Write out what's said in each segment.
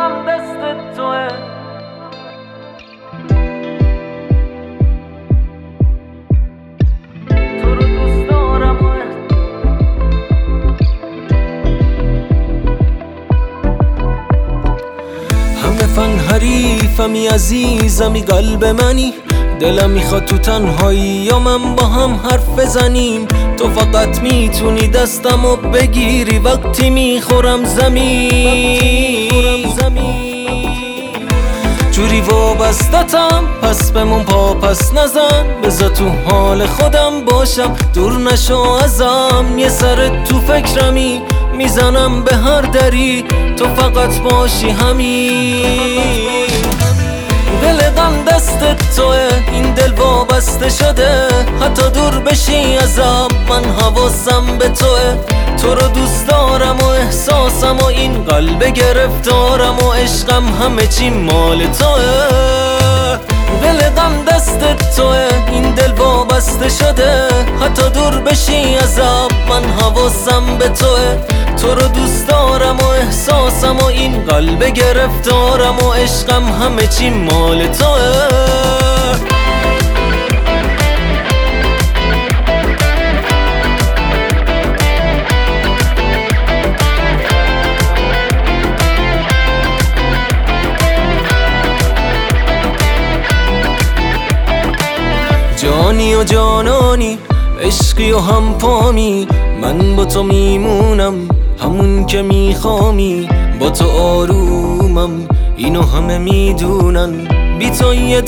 دلم دست توه. تو رو دوست دارم و همه فن حریفمی عزیزمی قلب منی، دلم میخواد تو تنهایی یا من با هم حرف بزنیم. تو فقط میتونی دستمو بگیری وقتی میخورم زمین. جوری وابستتم پس بمون پا پس نزن، بذار تو حال خودم باشم دور نشو ازم. یه سر تو فکرمی میزنم به هر دری، تو فقط باشی همین. دل غم دست توه، این دل وابسته شده، حتی دور بشی ازم من حواسم به توه. تو رو دوست دارم و احساسم و این قلب گرفتارم و عشقم همه چی مال توه. دل غم دست توه، این دل وابسته شده، حتی دور بشی ازم من حواسم به توه. تو رو دوست دارم و احساسم و این قلب گرفتارم و عشقم همه چی مال توه. جانی و جانانی، عشقی و هم پامی، من با تو میمونم همون که میخوامی. با تو آرومم اینو همه میدونن، بی تو یه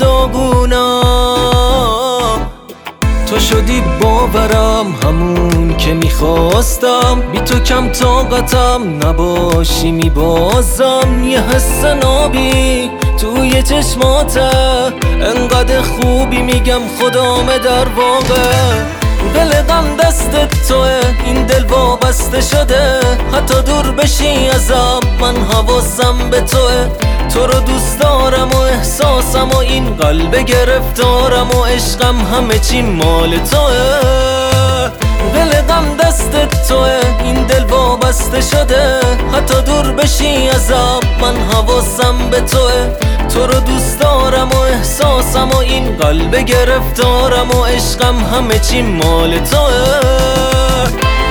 داغونم. تو شدی باورم همون که میخواستم، بی تو کم طاقتم نباشی میبازم. یه حس نابی توی چشماته، انقدر خوبی میگم خدامه در واقع. دل غم دست توه، این دل وابسته شده، حتی دور بشی ازم من حواسم به توه. تو رو دوست دارم و احساسم و این قلب گرفتارم و عشقم همه چی مال توه. دل غم دست توه، این دل وابسته شده، حتی دور بشی ازم من حواسم به توه. تو رو دوست دارم و احساسم و این قلب گرفتارم و عشقم همه چی مال توه.